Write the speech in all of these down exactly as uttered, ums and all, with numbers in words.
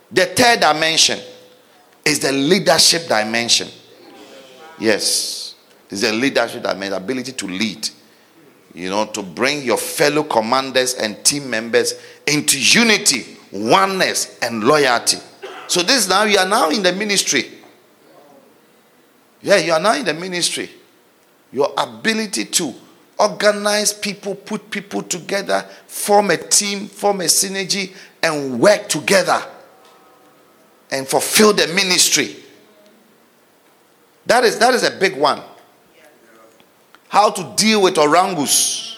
The third dimension is the leadership dimension. Yes. It's the leadership dimension, ability to lead. You know, to bring your fellow commanders and team members into unity, oneness, and loyalty. So this now, you are now in the ministry. Yeah, you are now in the ministry. Your ability to organize people, put people together, form a team, form a synergy, and work together and fulfill the ministry. That is, that is a big one. How to deal with orangus.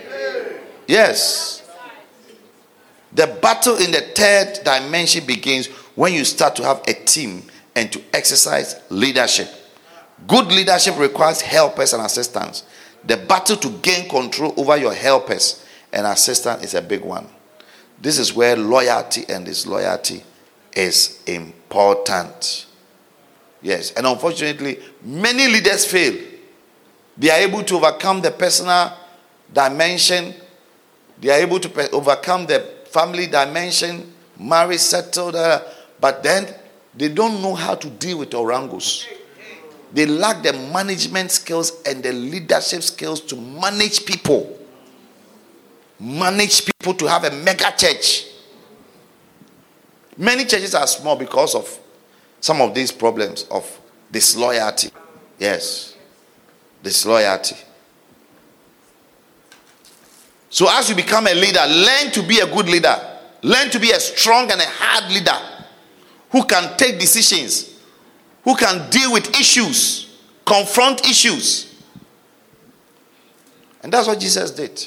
Yes. The battle in the third dimension begins when you start to have a team and to exercise leadership. Good leadership requires helpers and assistants. The battle to gain control over your helpers and assistants is a big one. This is where loyalty and disloyalty is important. Yes, and unfortunately, many leaders fail. They are able to overcome the personal dimension. They are able to pe- overcome the family dimension, marry, settle, uh, but then they don't know how to deal with orangos. They lack the management skills and the leadership skills to manage people. Manage people to have a mega church. Many churches are small because of some of these problems of disloyalty. Yes. Disloyalty. So as you become a leader, learn to be a good leader. Learn to be a strong and a hard leader who can take decisions, who can deal with issues, confront issues. And that's what Jesus did.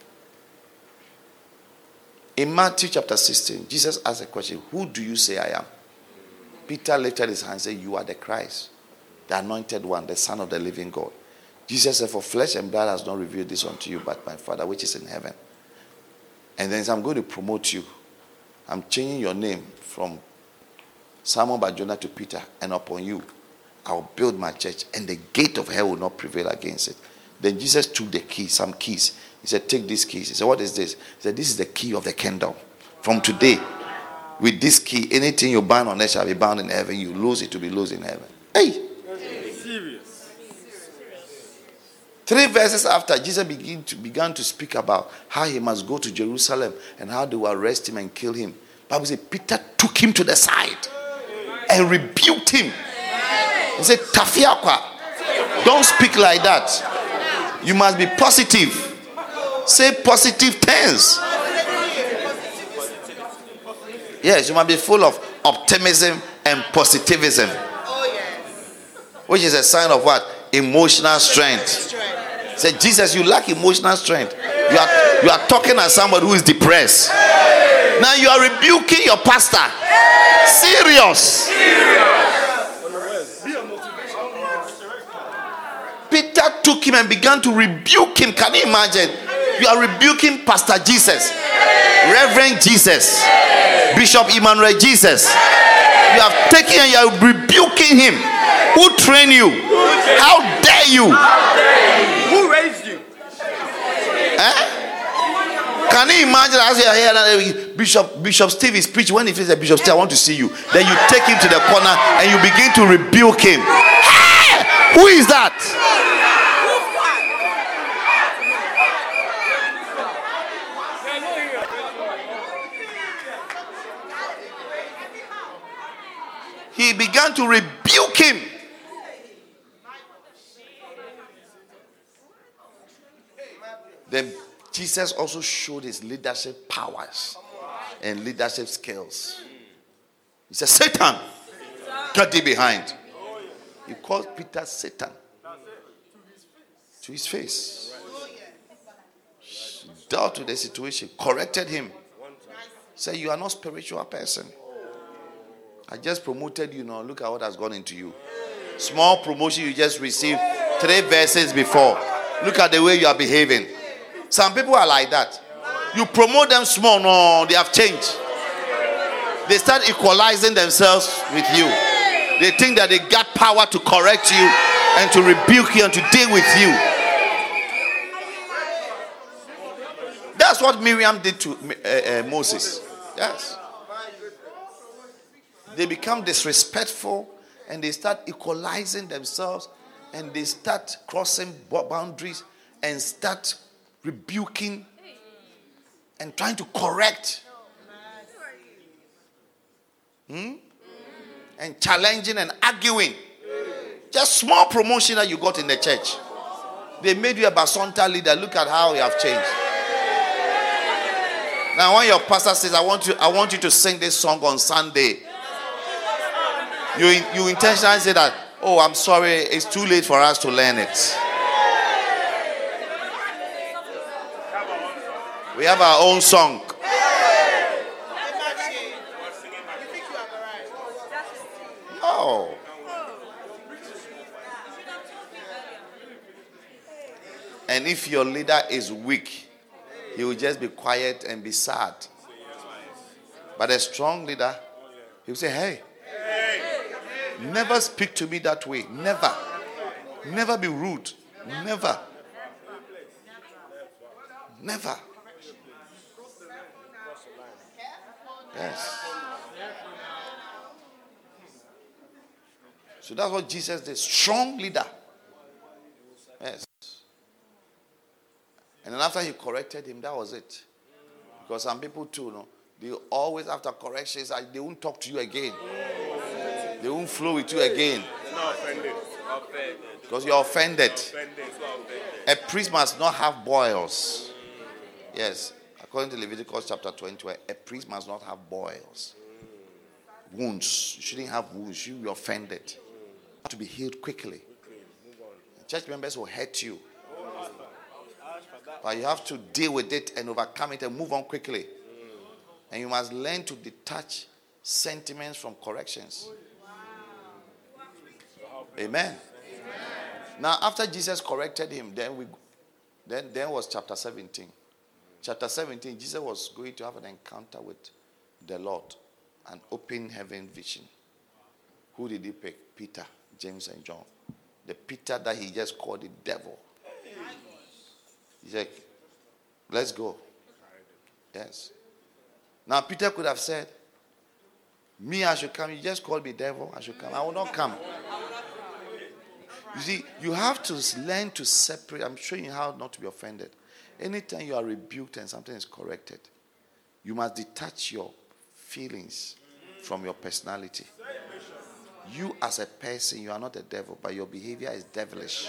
In Matthew chapter sixteen, Jesus asked a question, who do you say I am? Peter lifted his hand and said, you are the Christ, the anointed one, the Son of the living God. Jesus said, for flesh and blood has not revealed this unto you, but my Father which is in heaven. And then he said, I'm going to promote you. I'm changing your name from Simon Bar-Jonah to Peter, and upon you I will build my church, and the gate of hell will not prevail against it. Then Jesus took the keys, some keys. He said, take these keys. He said, what is this? He said, this is the key of the kingdom. From today, with this key, anything you bind on earth shall be bound in heaven. You lose it to be loose in heaven. Hey! Serious. Three verses after, Jesus began to, began to speak about how he must go to Jerusalem and how they will arrest him and kill him. The Bible says Peter took him to the side and rebuked him. He said, Tafiakwa, don't speak like that. You must be positive. Say positive things. Yes, you must be full of optimism and positivism. Which is a sign of what? Emotional strength. Say, Jesus, you lack emotional strength. You are, you are talking as somebody who is depressed. Now you are rebuking your pastor. Serious. Peter took him and began to rebuke him. Can you imagine? You are rebuking Pastor Jesus, Reverend Jesus, Bishop Emmanuel Jesus. You have taken and you are rebuking him. Who trained you? How dare you? Who raised you? Eh? Can you imagine as you are here, Bishop Bishop Steve is preaching. When he says, Bishop Steve, I want to see you. Then you take him to the corner and you begin to rebuke him. Hey! Who is that? He began to rebuke him. Then Jesus also showed his leadership powers and leadership skills. He said, Satan, get thee behind. He called Peter Satan to his face. Dealt with the situation, corrected him. Said, you are not a spiritual person. I just promoted you now. Look at what has gone into you. Small promotion you just received three verses before. Look at the way you are behaving. Some people are like that. You promote them small. No, they have changed. They start equalizing themselves with you. They think that they got power to correct you and to rebuke you and to deal with you. That's what Miriam did to uh, uh, Moses. Yes. They become disrespectful and they start equalizing themselves and they start crossing boundaries and start rebuking and trying to correct. Hmm? And challenging and arguing. Just small promotion that you got in the church. They made you a Basonta leader. Look at how you have changed. Now when your pastor says, I want you, I want you to sing this song on Sunday. You, you intentionally say that, oh, I'm sorry, it's too late for us to learn it. We have our own song. No. And if your leader is weak, he will just be quiet and be sad. But a strong leader, he will say, hey, never speak to me that way. Never. Never be rude. Never. Never. Yes. So that's what Jesus did. Strong leader. Yes. And then after he corrected him, that was it. Because some people too, you know, they always after corrections, they won't talk to you again. They won't flow with you again. Not offended. Because you're offended. A priest must not have boils. Yes. According to Leviticus chapter twenty, a priest must not have boils. Wounds. You shouldn't have wounds. You will be offended. You have to be healed quickly. Church members will hurt you. But you have to deal with it and overcome it and move on quickly. And you must learn to detach sentiments from corrections. Amen. Amen. Now, after Jesus corrected him, then we, then then was chapter seventeen. Chapter seventeen, Jesus was going to have an encounter with the Lord, an open heaven vision. Who did he pick? Peter, James, and John. The Peter that he just called the devil. He said, let's go. Yes. Now Peter could have said, me, I should come. You just called me devil. I should come. I will not come. You see, you have to learn to separate. I'm showing you how not to be offended. Anytime you are rebuked and something is corrected, you must detach your feelings from your personality. You as a person, you are not a devil, but your behavior is devilish.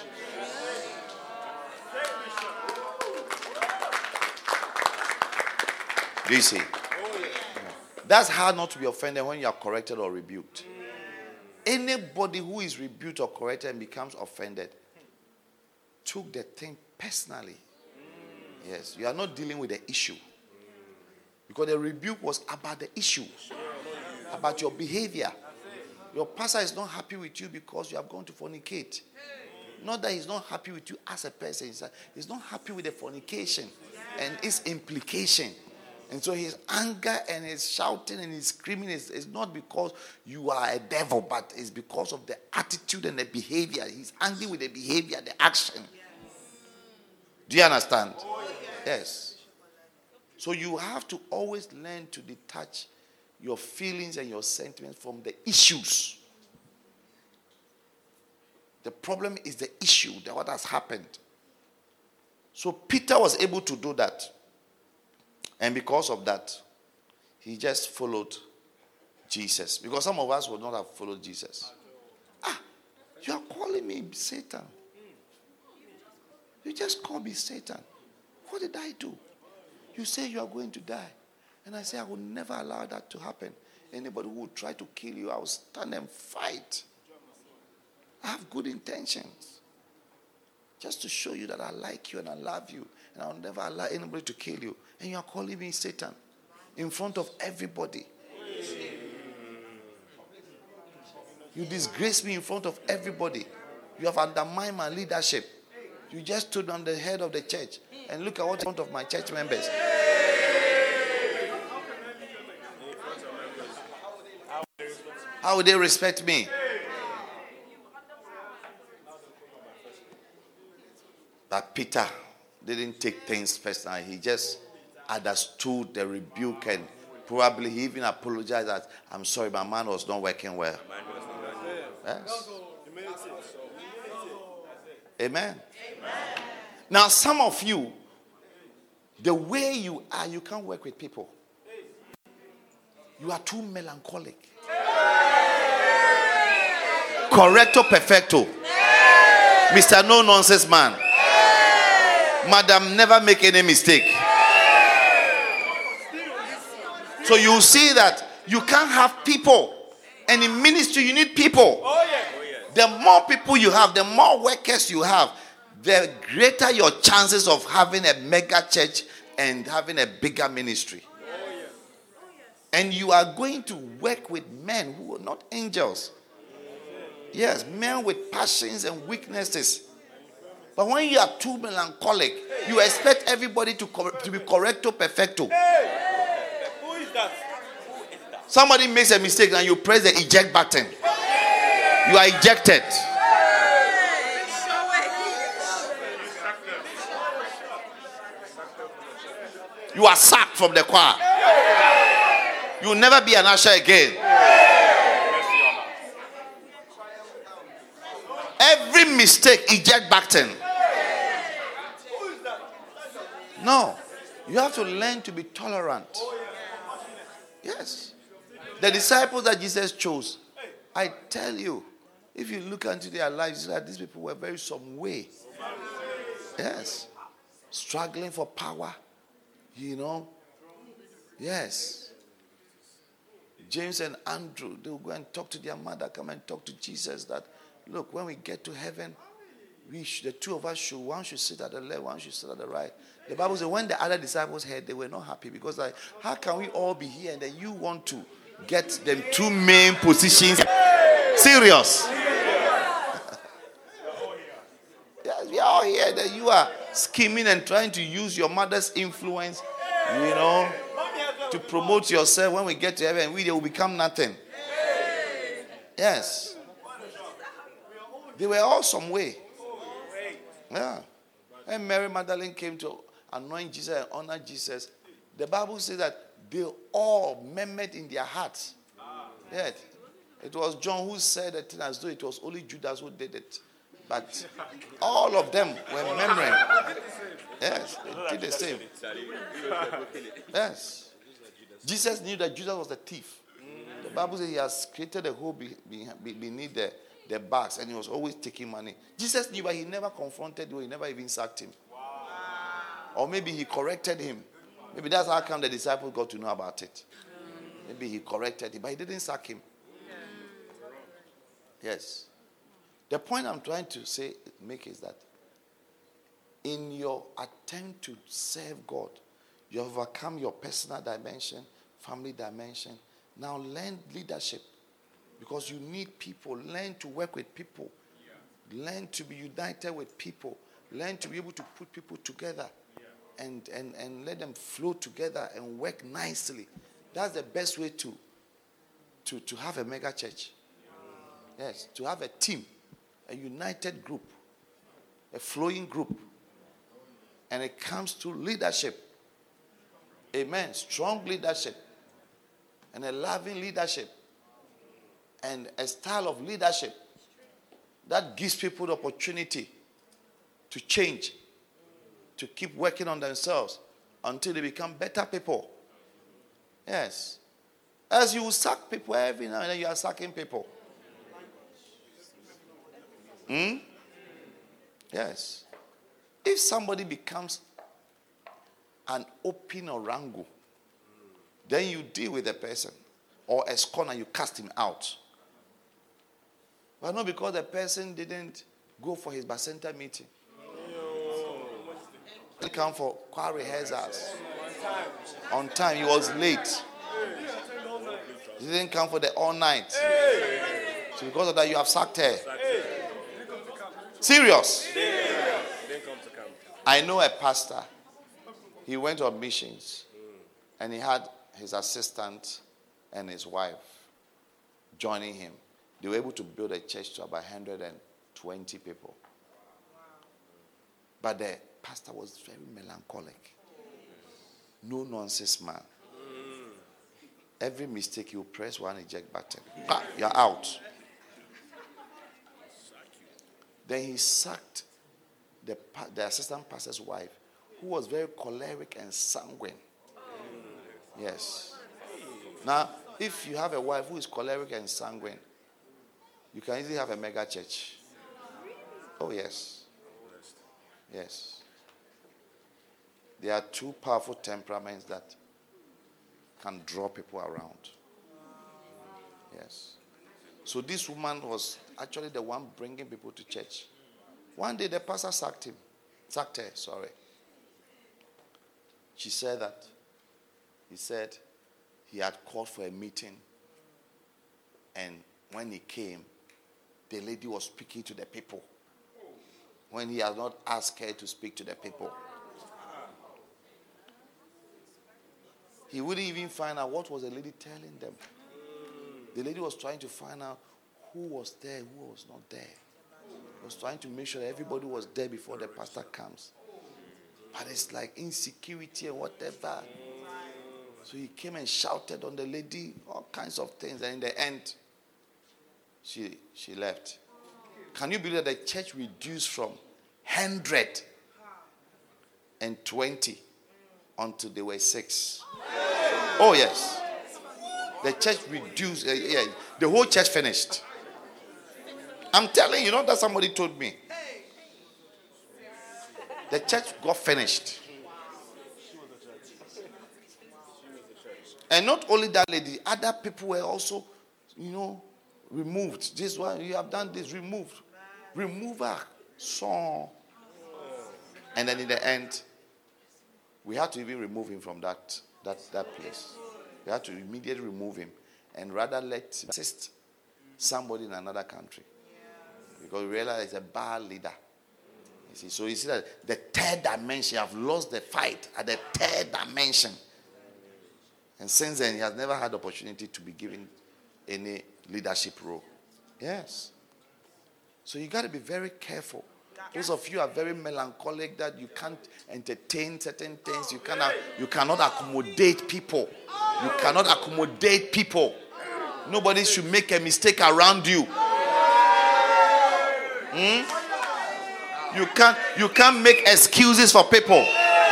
Do you see? That's hard not to be offended when you are corrected or rebuked. Anybody who is rebuked or corrected and becomes offended took the thing personally. Yes, you are not dealing with the issue. Because the rebuke was about the issue, about your behavior. Your pastor is not happy with you because you have gone to fornicate. Not that he's not happy with you as a person. He's not happy with the fornication and its implication. And so his anger and his shouting and his screaming is, is not because you are a devil, but it's because of the attitude and the behavior. He's angry with the behavior, the action. Do you understand? Yes. So you have to always learn to detach your feelings and your sentiments from the issues. The problem is the issue, that what has happened. So Peter was able to do that. And because of that, he just followed Jesus. Because some of us would not have followed Jesus. Ah, you are calling me Satan. You just call me Satan. What did I do? You say you are going to die. And I say I will never allow that to happen. Anybody who will try to kill you, I will stand and fight. I have good intentions. Just to show you that I like you and I love you. And I will never allow anybody to kill you. And you are calling me Satan in front of everybody. You disgrace me in front of everybody. You have undermined my leadership. You just stood on the head of the church. And look at what's in front of my church members. How would they respect me? But Peter didn't take things personally. He just understood the rebuke and Probably he even apologized that, I'm sorry, my man was not working well. Yes. Amen. Now, some of you, the way you are, you can't work with people. You are too melancholic. Correcto perfecto. Mister No Nonsense Man. Madam, never make any mistake. So you see that you can't have people. And in ministry, you need people. Oh, yeah. The more people you have, the more workers you have, the greater your chances of having a mega church and having a bigger ministry. And you are going to work with men who are not angels. Yes, men with passions and weaknesses. But when you are too melancholic, you expect everybody to, cor- to be correcto perfecto. Who is that? Somebody makes a mistake and you press the eject button. You are ejected. You are sacked from the choir. You will never be an usher again. Every mistake, eject button. No. You have to learn to be tolerant. Yes. The disciples that Jesus chose, I tell you, if you look into their lives, that these people were very some way. Yes. Struggling for power. You know. Yes. James and Andrew, they will go and talk to their mother, come and talk to Jesus that, look, when we get to heaven, we should, the two of us should, one should sit at the left, one should sit at the right. The Bible says when the other disciples heard, they were not happy because like, how can we all be here and then you want to get them two main positions? Serious. Yes, we are all here. That you are scheming and trying to use your mother's influence, you know, to promote yourself. When we get to heaven, we will become nothing. Yes. They were all some way. Yeah. And Mary Magdalene came to anoint Jesus and honor Jesus. The Bible says that they all murmured in their hearts. Yeah. It was John who said it as though it was only Judas who did it. But all of them were murmuring. Yes, they did the same. Yes. Jesus knew that Judas was a thief. The Bible says he has created a hole be, be, beneath the, the bags and he was always taking money. Jesus knew, but he never confronted him. He never even sacked him. Or maybe he corrected him. Maybe that's how come the disciples got to know about it. Maybe he corrected him, but he didn't sack him. Yes. The point I'm trying to say, make is that in your attempt to serve God, you have overcome your personal dimension, family dimension. Now learn leadership because you need people. Learn to work with people. Learn to be united with people. Learn to be able to put people together and, and, and let them flow together and work nicely. That's the best way to, to, to have a mega church. Yes, to have a team, a united group, a flowing group. And it comes to leadership. Amen. Strong leadership. And a loving leadership. And a style of leadership that gives people the opportunity to change, to keep working on themselves until they become better people. Yes. As you sack people every now and then, you are sacking people. Hmm? Yes. If somebody becomes an open orango, then you deal with the person. Or a scorner, you cast him out. But not because the person didn't go for his Bacenta meeting. He didn't come for choir rehearsals. On time, he was late. He didn't come for the all night. So because of that, you have sacked her. Serious. I know a pastor. He went on missions. And he had his assistant and his wife joining him. They were able to build a church to about one hundred twenty people. But the pastor was very melancholic. No nonsense man. Every mistake you press one eject button. Ah, you're out. Then he sacked the, the assistant pastor's wife, who was very choleric and sanguine. Yes. Now, if you have a wife who is choleric and sanguine, you can easily have a mega church. Oh, yes. Yes. There are two powerful temperaments that can draw people around. Yes. So this woman was actually the one bringing people to church. One day the pastor sacked him. Sacked her, sorry. She said that he said he had called for a meeting, and when he came, the lady was speaking to the people when he had not asked her to speak to the people. He wouldn't even find out what was the lady telling them. The lady was trying to find out who was there, who was not there. He was trying to make sure that everybody was there before the pastor comes. But it's like insecurity and whatever. So he came and shouted on the lady, all kinds of things. And in the end, she she left. Can you believe that the church reduced from one hundred twenty until they were six? Oh, yes. The church reduced. Uh, yeah, the whole church finished. I'm telling you, not that somebody told me. The church got finished. And not only that lady, other people were also, you know, removed. This one, you have done this, removed. Remove her song. And then in the end, we had to even remove him from that, that, that place. We had to immediately remove him and rather let him assist somebody in another country. Because we realized he's a bad leader. You see, so you see that the third dimension, you have lost the fight at the third dimension. And since then, he has never had the opportunity to be given any leadership role. Yes. So you got to be very careful. Those of you are very melancholic that you can't entertain certain things. You cannot, you cannot accommodate people. You cannot accommodate people. Nobody should make a mistake around you. Hmm? You can't, you can't make excuses for people.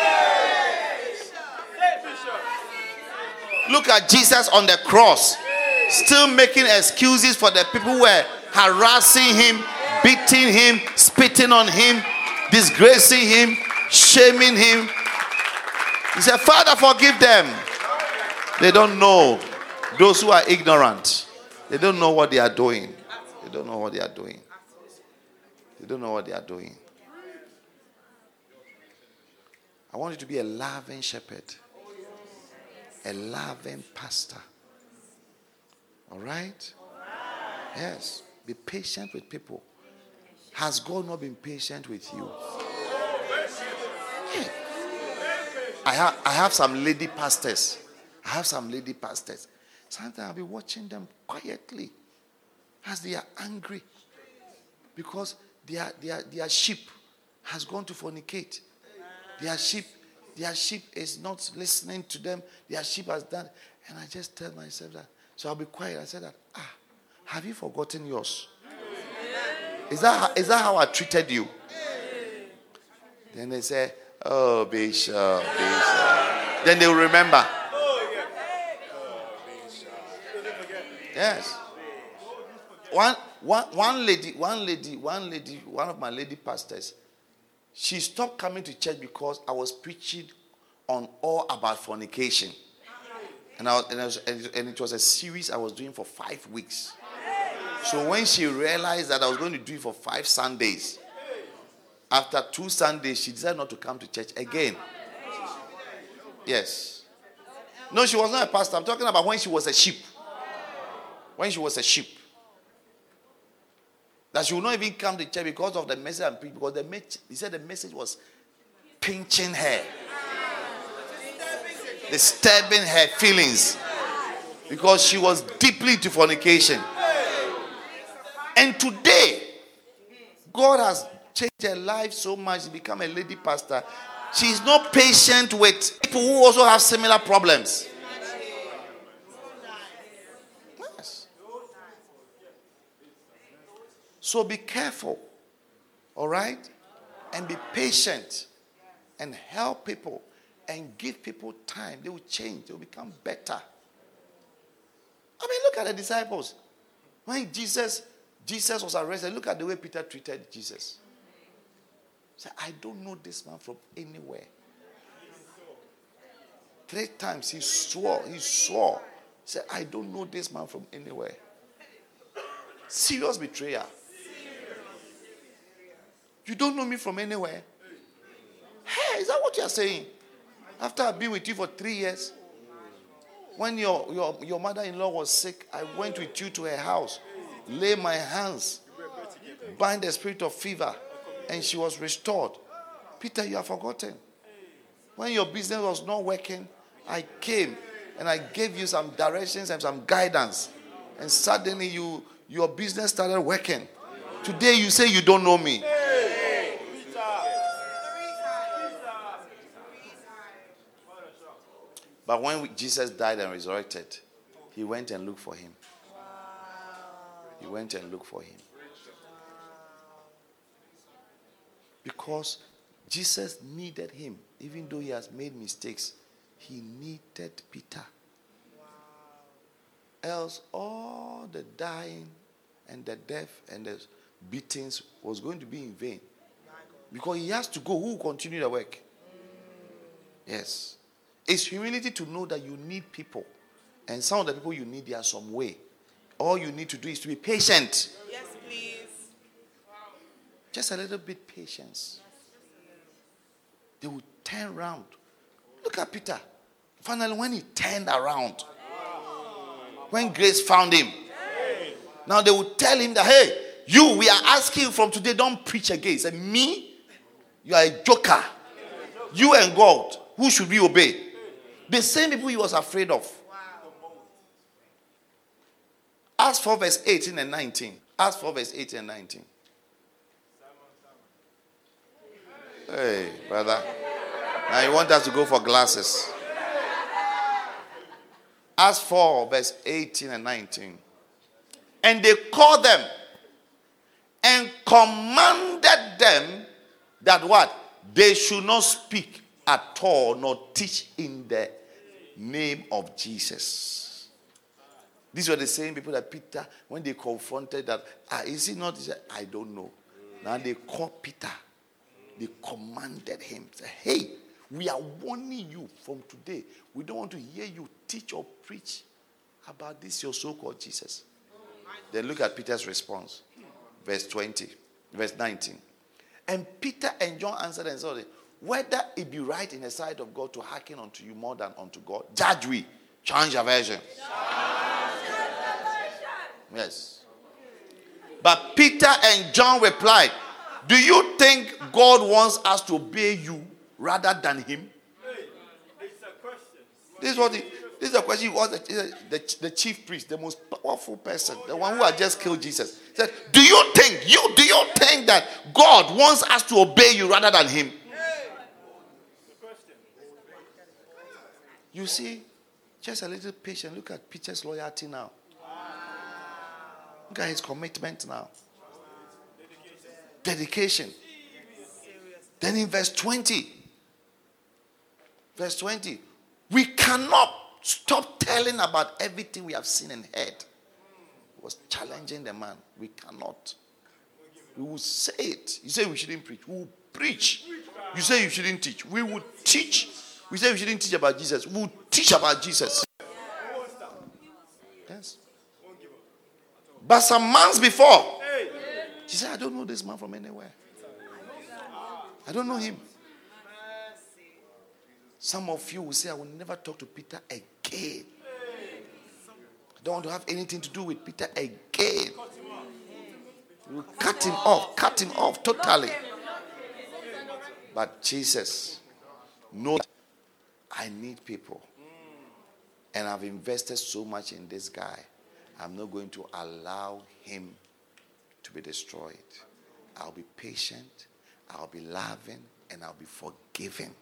Look at Jesus on the cross, still making excuses for the people who were harassing him, beating him, spitting on him, disgracing him, shaming him. He said, Father, forgive them. They don't know. Those who are ignorant, they don't know what they are doing. They don't know what they are doing. They don't know what they are doing. I want you to be a loving shepherd. A loving pastor. All right? Yes. Be patient with people. Has God not been patient with you? Yeah. I have, I have some lady pastors. I have some lady pastors. Sometimes I'll be watching them quietly as they are angry because their, their, their sheep has gone to fornicate. Their sheep, their sheep is not listening to them. Their sheep has done. And I just tell myself that. So I'll be quiet. I said that, ah, have you forgotten yours? Is that, how, is that how I treated you? Then they say, oh, Bishop, Bishop. Then they will remember. Yes. One, one, one lady, one lady, one lady, one of my lady pastors, she stopped coming to church because I was preaching on all about fornication. And, I was, and, I was, and it was a series I was doing for five weeks. So when she realized that I was going to do it for five Sundays, after two Sundays, she decided not to come to church again. Yes. No, she was not a pastor. I'm talking about when she was a sheep. When she was a sheep. That she would not even come to church because of the message and preach. Because the message, he said the message was pinching her. Disturbing her feelings. Because she was deeply into fornication. And today, God has changed her life so much to become a lady pastor. She's not patient with people who also have similar problems. So be careful. All right? And be patient. And help people. And give people time. They will change. They will become better. I mean, look at the disciples. When Jesus, Jesus was arrested, look at the way Peter treated Jesus. He said, I don't know this man from anywhere. Three times he swore, he swore. He said, I don't know this man from anywhere. Serious betrayal. You don't know me from anywhere. Hey, is that what you're saying? After I've been with you for three years, when your, your, your mother-in-law was sick, I went with you to her house, lay my hands, bind the spirit of fever, and she was restored. Peter, you have forgotten. When your business was not working, I came and I gave you some directions and some guidance. And suddenly you your business started working. Today you say you don't know me. But when Jesus died and resurrected, he went and looked for him. He went and looked for him. Because Jesus needed him. Even though he has made mistakes, he needed Peter. Else all the dying and the death and the beatings was going to be in vain. Because he has to go. Who will continue the work? Yes. It's humility to know that you need people. And some of the people you need, they are some way. All you need to do is to be patient. Yes, please. Just a little bit patience. They will turn around. Look at Peter. Finally, when he turned around, when grace found him, now they will tell him that, hey, you, we are asking you from today, don't preach again. He said, me? You are a joker. You and God, who should we obey? The same people he was afraid of. Acts four verse eighteen and nineteen. Acts four verse eighteen and nineteen. Hey, brother. Now you want us to go for glasses. Acts four verse eighteen and nineteen. And they called them and commanded them that what? They should not speak at all nor teach in the name of Jesus. These were the same people that Peter, when they confronted that, ah, is he not? He said, I don't know. Now they called Peter. They commanded him. Say, hey, we are warning you from today. We don't want to hear you teach or preach about this your so-called Jesus. Then look at Peter's response. Verse twenty. Verse nineteen. And Peter and John answered and said, whether it be right in the sight of God to hearken unto you more than unto God, judge we. Change your version. Yes. But Peter and John replied, do you think God wants us to obey you rather than him? This is what he, this is a question he was the, the, the chief priest, the most powerful person, the one who had just killed Jesus. He said, do you think you do you think that God wants us to obey you rather than him? You see, just a little patient. Look at Peter's loyalty now. Look at his commitment now. Dedication. Then in verse twenty, verse twenty, we cannot stop telling about everything we have seen and heard. He was challenging the man. We cannot. We will say it. You say we shouldn't preach. We will preach. You say you shouldn't teach. We will teach. We say we shouldn't teach about Jesus. We will teach about Jesus. Yes. But some months before, she said, I don't know this man from anywhere. I don't know him. Some of you will say, I will never talk to Peter again. I don't want to have anything to do with Peter again. We will cut him off, cut him off totally. But Jesus knows I need people. And I've invested so much in this guy. I'm not going to allow him to be destroyed. I'll be patient, I'll be loving, and I'll be forgiving.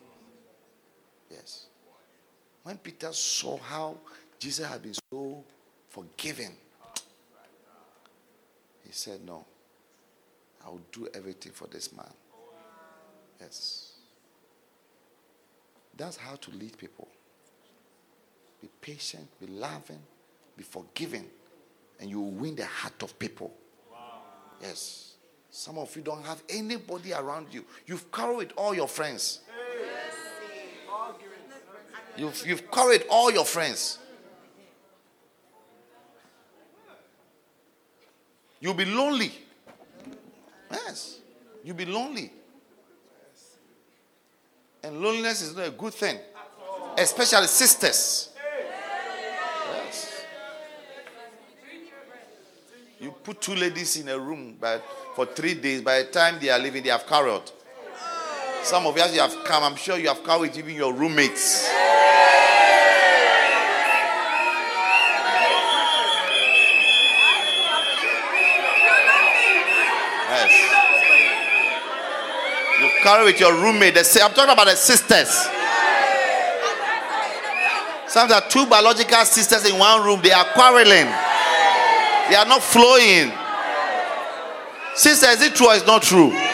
Yes. When Peter saw how Jesus had been so forgiving, he said, no, I will do everything for this man. Yes. That's how to lead people. Be patient, be loving, be forgiving, and you will win the heart of people. Yes. Some of you don't have anybody around you. You've carried all your friends. You've, you've carried all your friends. You'll be lonely. Yes. You'll be lonely. And loneliness is not a good thing. Especially sisters. Yes. You put two ladies in a room but for three days. By the time they are leaving, they have carried. Some of you, as you have come, I'm sure you have carried even your roommates. Yes. You carry with your roommate. I'm talking about the sisters. Some are two biological sisters in one room. They are quarreling. They are not flowing. Sister, is it true or is not true?